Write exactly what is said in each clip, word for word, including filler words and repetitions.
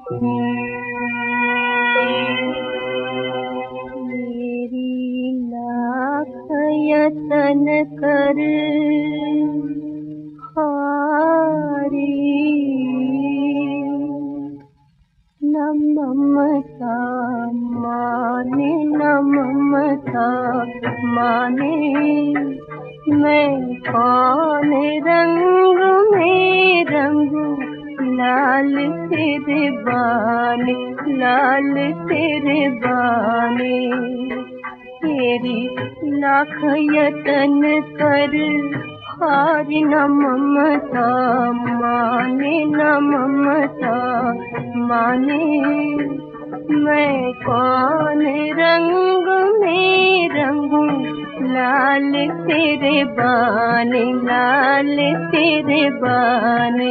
मेरी लाख यतन कर हारी, न ममता माने न ममता माने, मैं कौन रंग में रंगू लाल तेरे बाने, लाल तेरे बाने। तेरी लाख यतन कर हारी, न ममता माने न ममता माने, मैं कौन रंग में रंगू लाल तेरे बाने, लाल तेरे बाने।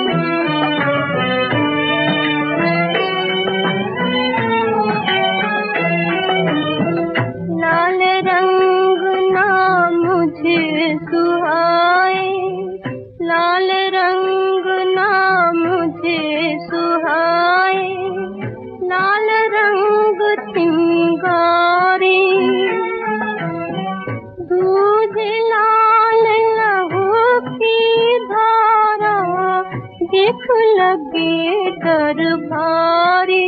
लाल रंग ना मुझे सुहाए, लाल रंग ना मुझे सुहाए, लाल रंग चिंगारी। दूध लाल लहू की धारा, देख लगे डर भारी।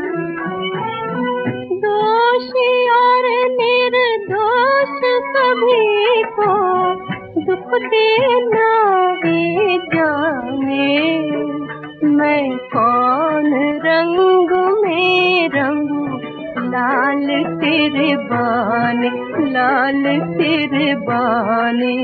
दोषी और निर्दोष सभी को दुख देना ही जाने, मैं कौन रंग में रंगू लाल तेरे बाने, लाल तेरे बाने।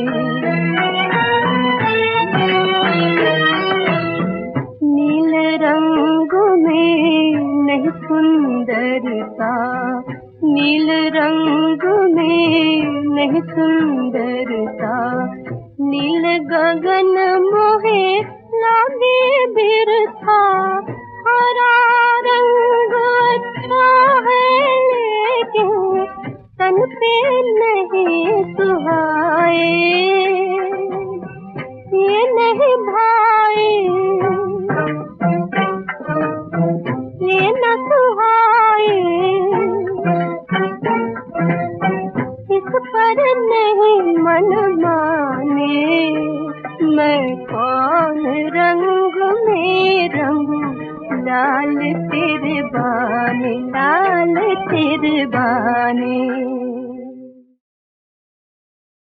नील रंग में नहीं सुंदरता, नील रंग में नहीं सुंदरता, नील गगन मोहे लागे बिरथा। हरा रंग अच्छा है लेकिन तन पे नहीं सुहाए, ये नहीं भाई ये न सुहाए, इस पर नहीं मन माने, मैं कौन रंग में रंगू लाल तेरे बाने, लाल तेरे बाने।